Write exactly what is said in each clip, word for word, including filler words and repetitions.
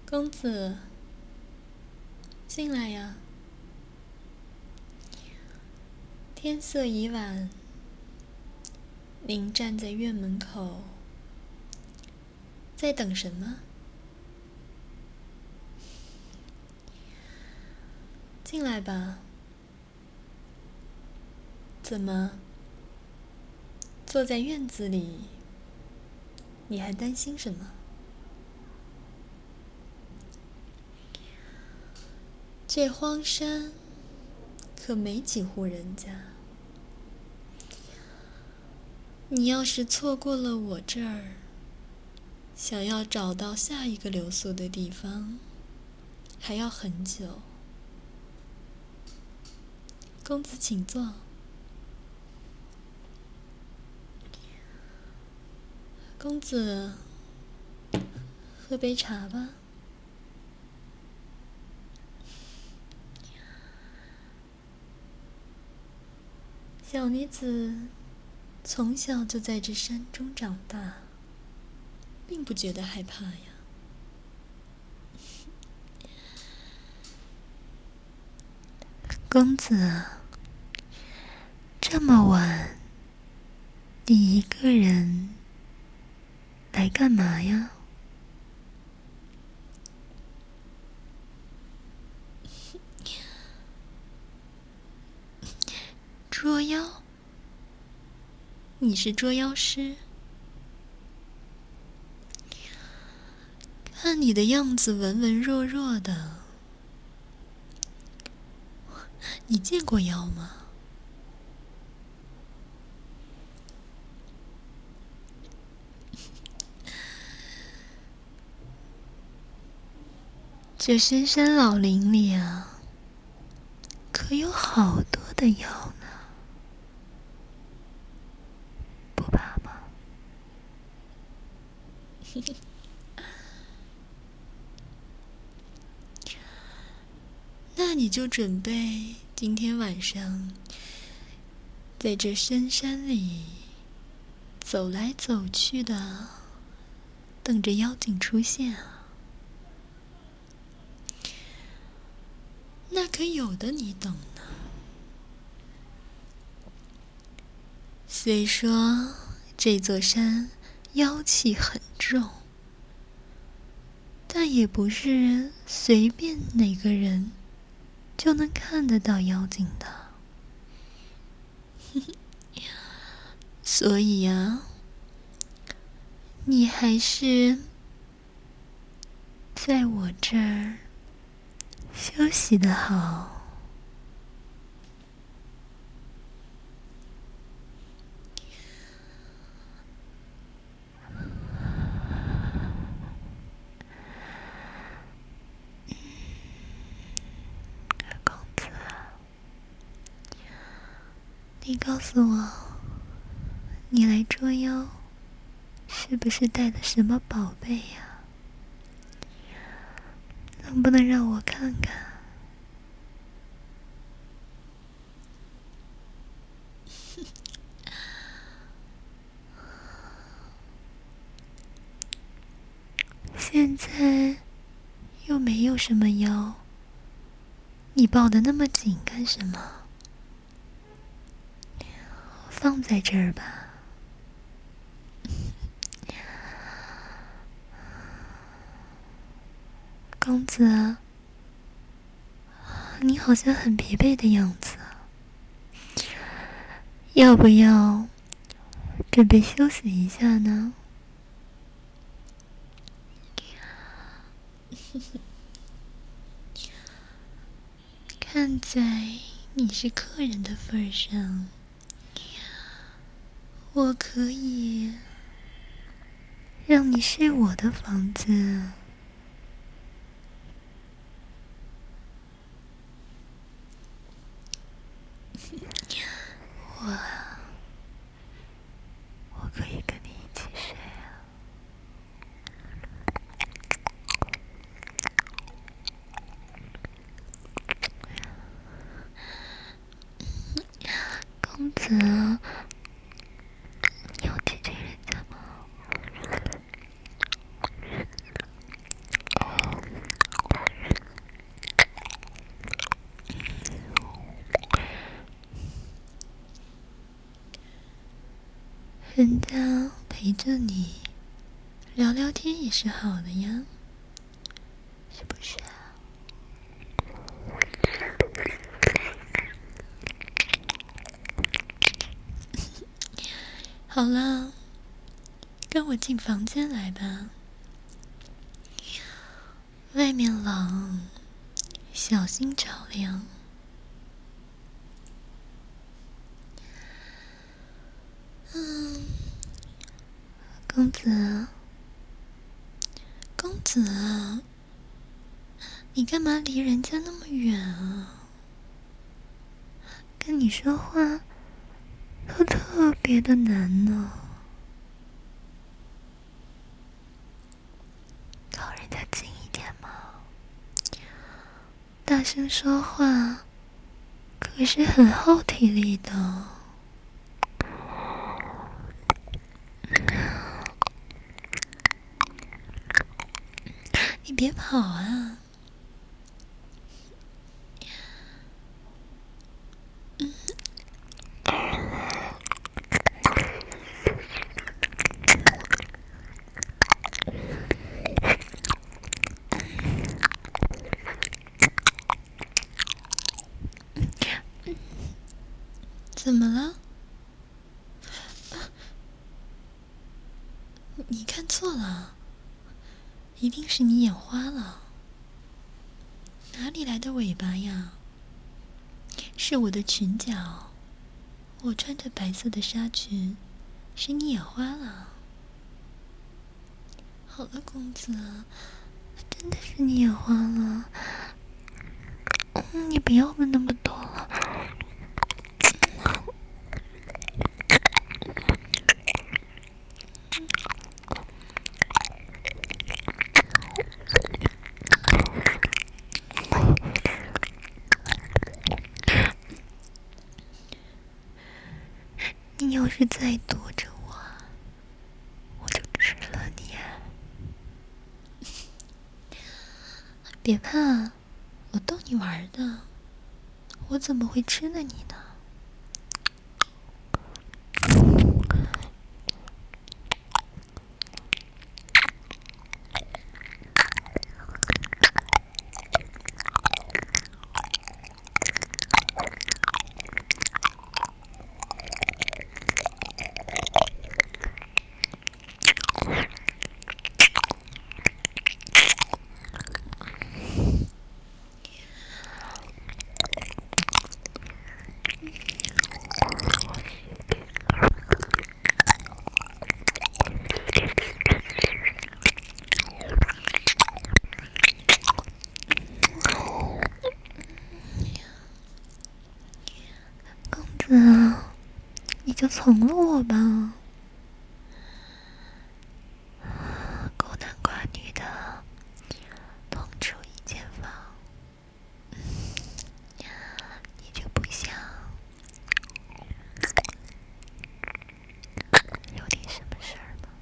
公子，进来呀！天色已晚，您站在院门口，在等什么？进来吧。怎么，坐在院子里，你还担心什么？这荒山可没几户人家，你要是错过了我这儿，想要找到下一个留宿的地方，还要很久。公子请坐。公子，喝杯茶吧。小女子从小就在这山中长大，并不觉得害怕呀。公子，这么晚，你一个人来干嘛呀？捉妖？你是捉妖师？看你的样子文文弱弱的，你见过妖吗？这深山老林里啊，可有好多的妖呢，不怕吗？那你就准备今天晚上在这深山里走来走去的，等着妖精出现啊。那可有的你等呢。虽说这座山妖气很重，但也不是随便哪个人就能看得到妖精的。所以啊，你还是在我这儿休息的好。公子，你告诉我，你来捉妖，是不是带了什么宝贝呀？能不能让我看看？现在又没有什么妖，你抱得那么紧干什么？放在这儿吧。公子，你好像很疲惫的样子，要不要准备休息一下呢？看在你是客人的份上，我可以让你睡我的房子。我我可以跟你一起睡啊。公子，你要去追人家吗？ 人家陪着你聊聊天也是好的呀，是不是啊？好了，跟我进房间来吧。外面冷，小心着凉。嗯，公子，公子啊，你干嘛离人家那么远啊？跟你说话都特别的难呢。靠人家近一点嘛。大声说话可是很耗体力的。你别跑啊！嗯。怎么了？你看错了，一定是你眼花了。哪里来的尾巴呀？是我的裙角，我穿着白色的纱裙，是你眼花了。好了，公子，真的是你眼花了。嗯，你不要问那么多了。你要是再躲着我，我就吃了你。别怕，我逗你玩的，我怎么会吃了你呢？嗯，你就从了我吧。孤男寡女的，同处一间房，你就不想有点什么事儿吗？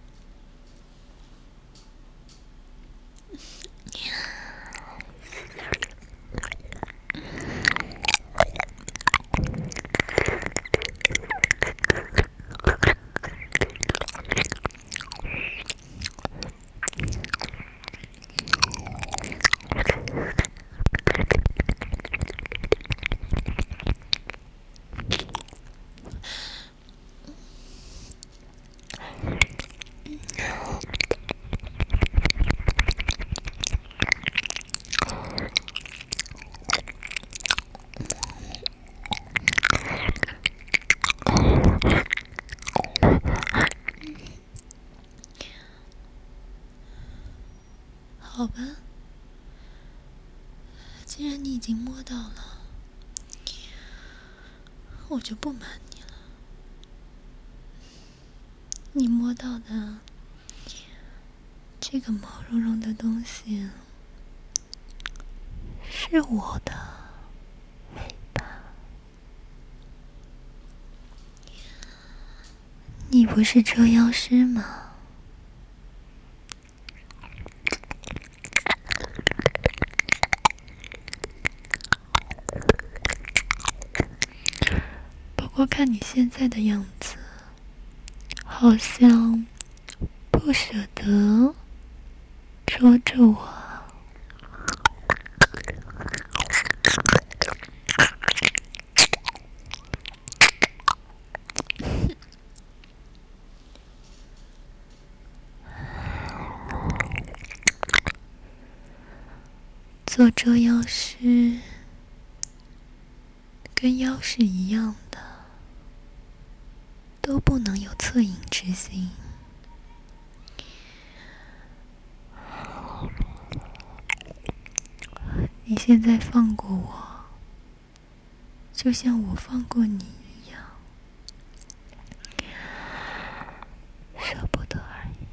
好吧，既然你已经摸到了，我就不瞒你了。你摸到的这个毛茸茸的东西是我的尾巴。你不是捉妖师吗？不过看你现在的样子， 好像不舍得捉住我。做捉妖师跟妖是一样的，都不能有恻隐之心。你现在放过我，就像我放过你一样，舍不得而已。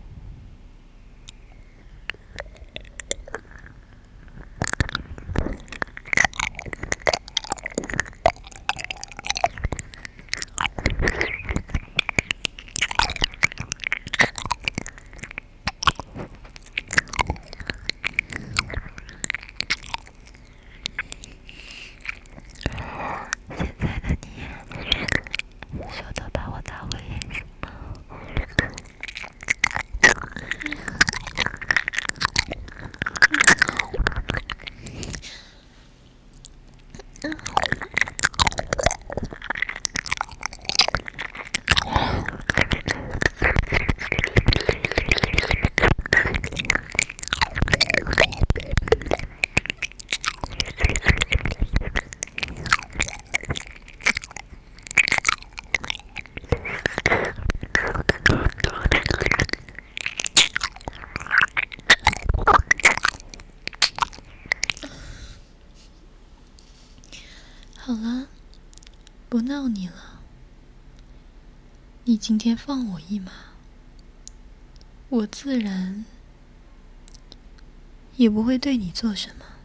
好了，不闹你了。你今天放我一马，我自然也不会对你做什么。